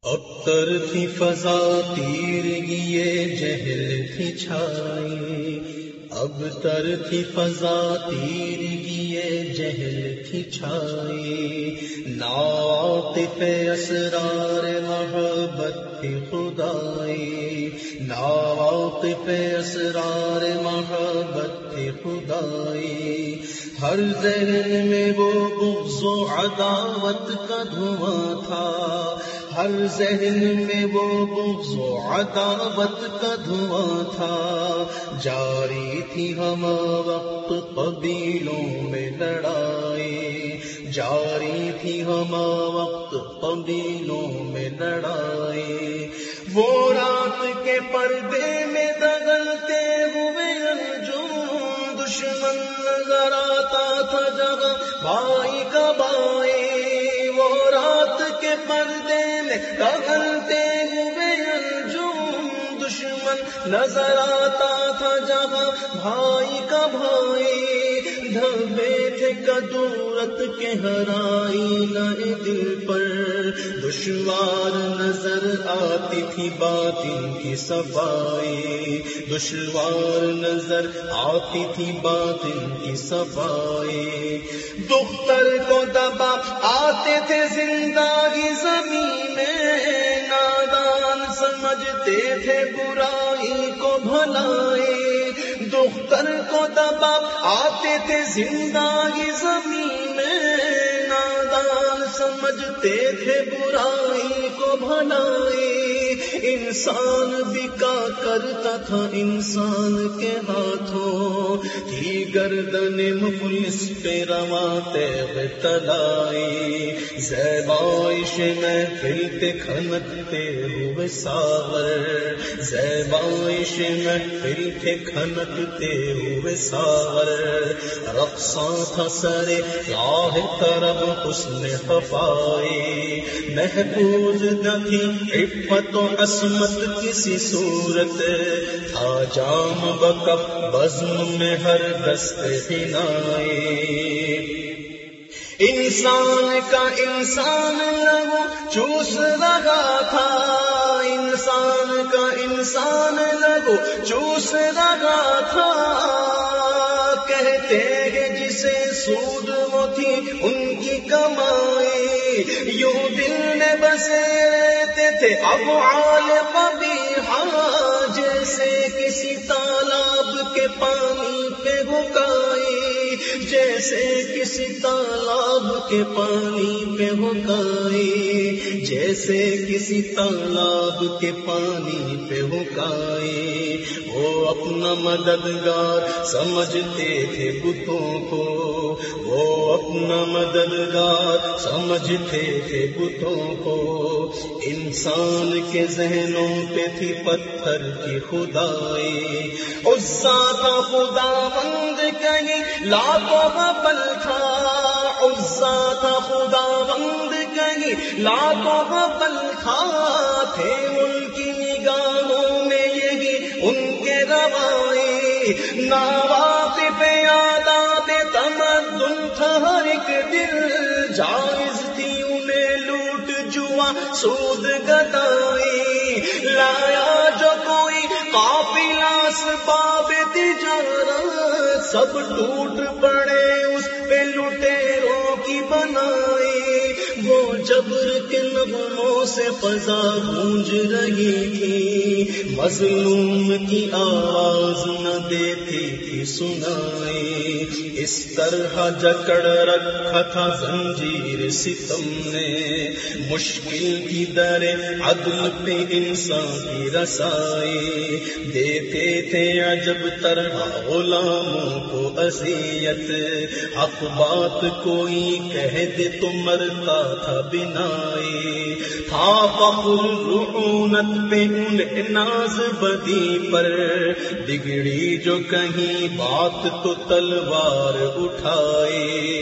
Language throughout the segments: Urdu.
ابتر تھی فضا تیرگی یہ جہل تھی چھائی، ابتر تھی فضا تیرگی یہ جہل تھی چھائی، ناطق اسرار محبت تھی خدائی، ناطق اسرار محبت تھی خدائی، ہر ذہن میں وہ بغض و عداوت کا دھواں تھا، ہر ذہن میں وہ بغض و عداوت کا دھواں تھا، جاری تھی ہم وقت قبیلوں میں لڑائی، جاری تھی ہم وقت قبیلوں میں لڑائی، وہ رات کے پردے میں دگلتے ہوئے انجم، دشمن نظر آتا تھا جگہ بھائی کا بھائی، وہ رات کے پردے میں دگلتے ہوئے انجم، دشمن نظر آتا تھا جگہ بھائی کا بھائی، دھبے تھے کدورت کے ہرائی نئے دل پر، دشوار نظر آتی تھی باطن کی صفائی، دشوار نظر آتی تھی باطن کی صفائی، دختر کو دبا آتے تھے زندگی زمین میں، نادان سمجھتے تھے برائی کو بھلائی، دختر کو دبا آتے تھے زندگی زمین میں، نادان سمجھتے تھے برائی کو بھلائی، انسان بکا کرتا تھا انسان کے ہاتھوں، تھی گردن مفلس پہ رواں تیغ تلائی، زیبائش محفل پہ کھنکتے ہوئے ساغر، زیبائش محفل پہ کھنکتے ہوئے ساغر، رقصاں تھا سرے راہ طرب حسن خفائی، محفوظ نہ تھی عفت و عصمت کسی صورت، تھا جام بکف بزم میں ہر دست حنائی، انسان کا انسان لہو چوس رہا تھا، انسان کا انسان لہو چوس رہا تھا، کہتے ہیں جسے سود وہ تھی ان کی کمائی، یوں دل میں بسے رہتے تھے افعال قبیحہ، جیسے کسی تالاب کے پانی پہ حکائی، جیسے کسی تالاب کے پانی پہ حکائی، جیسے کسی تالاب کے پانی پہ حکائی، وہ اپنا مددگار سمجھتے تھے بتوں کو، وہ اپنا مددگار سمجھتے تھے بتوں کو، انسان کے ذہنوں پہ تھی پتھر کی خدائی، عزا کا خدا بند کہیں لاتوں کا بل تھا، عزا کا خدا بند کہیں لاتوں کا بل تھا، تھے ان کی نگاہوں میں یہی ان کے روائی، ناواقف عادات تمدن تھا ہر ایک دل، جائز تھی انہیں لوٹ جوا سود گدائی، لایا جو کوئی قافلہ اسباب تجارت، سب ٹوٹ پڑے اس پہ لٹیروں کی بنائی، وہ جبر کے نغموں سے فضا گونج رہی تھی، مظلوم کی آواز نہ دیتی تھی سنائی، اس طرح جکڑ رکھا تھا زنجیر ستم نے، مشکل کی در عدل پہ انسان کی رسائی، دیتے تھے عجب طرح غلاموں کو اذیت، حق بات کوئی کہہ دے تو مرتا تھا بنائی، تھا فخر رعونت پہ انہیں ناز بدی پر، بگڑی جو کہیں بات تو تلوار اٹھائی،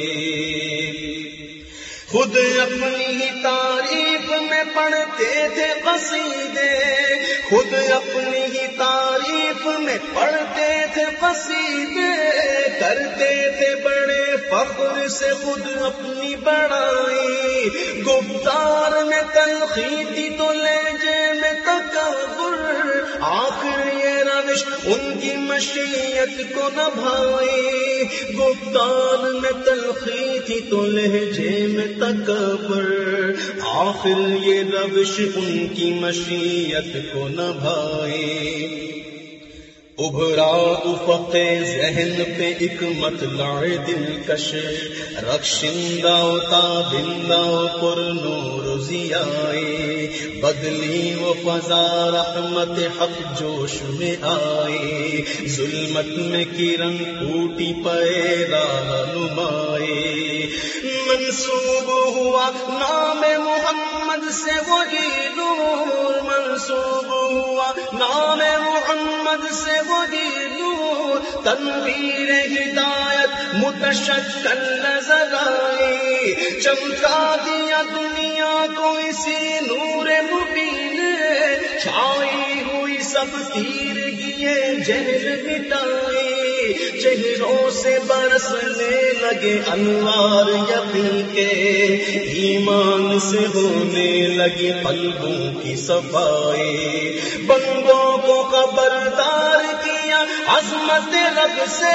خود اپنی ہی تعریف میں پڑھتے تھے قصیدے، خود اپنی ہی تعریف میں پڑھتے تھے قصیدے، کرتے تھے بڑے فخر سے خود اپنی بڑائی، گفتار میں تلخی تھی تو لہجے میں تکبر، آخر یہ روش ان کی مشیت کو نہ بھائی، گفتار میں تلخی تھی تو لہجے میں تکبر، آخر یہ روش ان کی مشیت کو نہ بھائی۔ ابھرا افق ذہن پہ ایک مطلع دلکش، رخشندہ و تابندہ و پر نور ضیائے، بدلی و فضا رحمت حق جوش میں آئے، ظلمت میں کرن پھوٹی پے راہ نمائے، منسوب ہوا نام محمد سے وہی نور، منسوب ہوا نام محمد سے وہی نور، تنویر ہدایت متشکل نظر آئی، چمکا دیا دنیا کو اسی نور مبین، چھائی ہوئی سب تیرگیے جہل مٹائی، چہروں سے برسنے لگے انوار یقین کے، ایمان سے ہونے لگی قلبوں کی صفائی، بندوں کو خبردار کیا عظمت رب سے،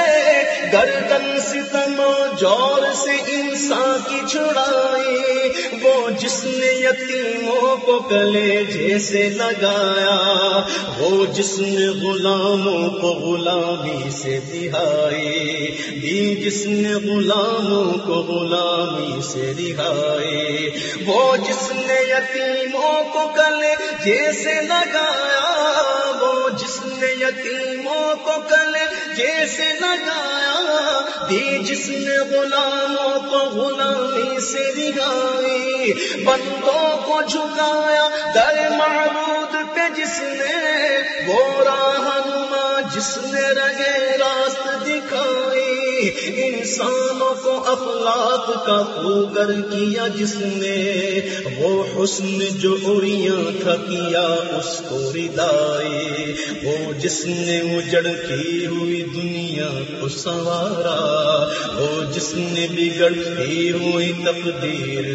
گردن ستم و جور سے انسان کی چھڑائی، وہ جس نے یتیموں کو کلیجے سے لگایا، وہ جس نے غلاموں کو غلامی سے دہائی دی، جس نے غلاموں کو غلامی سے رہائی، وہ جس نے یتیموں کو کلیجے سے لگایا، وہ جس نے یتیموں کو کلیجے سے لگایا، دی جس نے غلاموں کو غلامی سے رہائی، بندوں کو جھکایا در معبود پہ جس نے، وہ راہنما جس نے رگے راست دکھائی، انسانوں کو اخلاق کا خوگر کیا جس نے، وہ حسن جو عریاں تھا کیا اس کو ردائی، وہ جس نے اجڑتی ہوئی دنیا کو سنوارا، وہ جس نے بگڑتی ہوئی تقدیر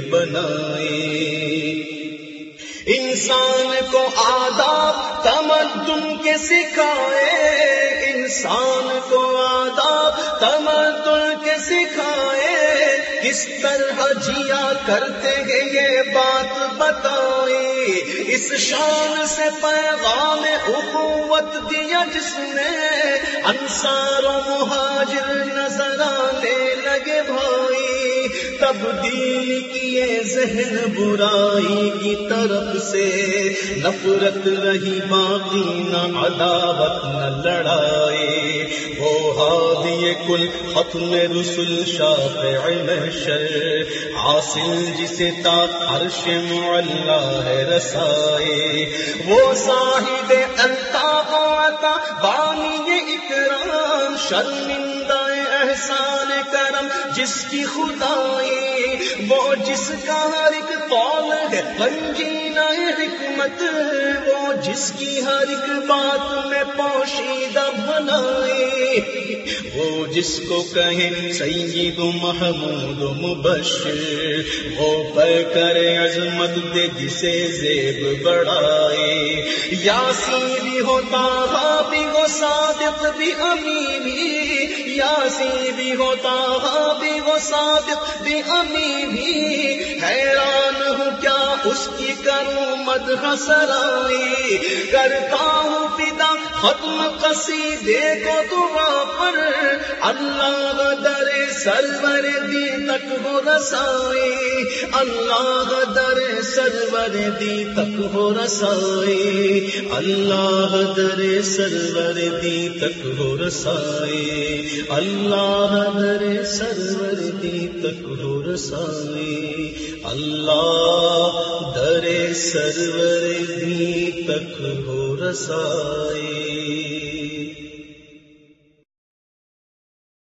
بنائی، انسان کو آداب تمدن کے سکھائے، انسان کو آداب تمدن کے سکھائے، کس طرح جیا کرتے ہیں یہ بات بتائی، اس شان سے پیغام اخوت دیا جس نے، انصار و مہاجر نظر آنے لگے بھائی، تبدیل کیے ذہن برائی کی طرف سے، نفرت رہی باقی نہ عداوت نہ لڑائی، وہ ہادی کل ختم رسل شافع محشر، حاصل جسے تا عرش معلا ہے رسائی، وہ صاحب الطاف و عطا بانی اکرام، شرمندہ احسان کرم جس کی خدائی، وہ جس کا ہر ایک قول ہے گنجینہ حکمت، وہ جس کی ہر ایک بات میں پوشیدہ بنائی، وہ جس کو کہیں سید و محمود و مبشر، وہ پر کرے عظمت دے جسے زیب بڑھائے، یاسین بھی ہوتا بھی وہ صادق بھی امین بھی، یاسین بھی ہوتا بھی وہ صادق بھی امین بھی، حیران ہوں کیا اس کی کروں مدح سرائی، کرتا ہوں فدا ختم قصیدے کو دعا پر، اللہ در سرور دی تک ہو رسائی، اللہ در سرور دی تک ہو رسائی، اللہ در سرور دی تک ہو رسائی، اللہ در سرور دی تک ہو رسائی، اللہ در سرور دی تک ہو رسائی۔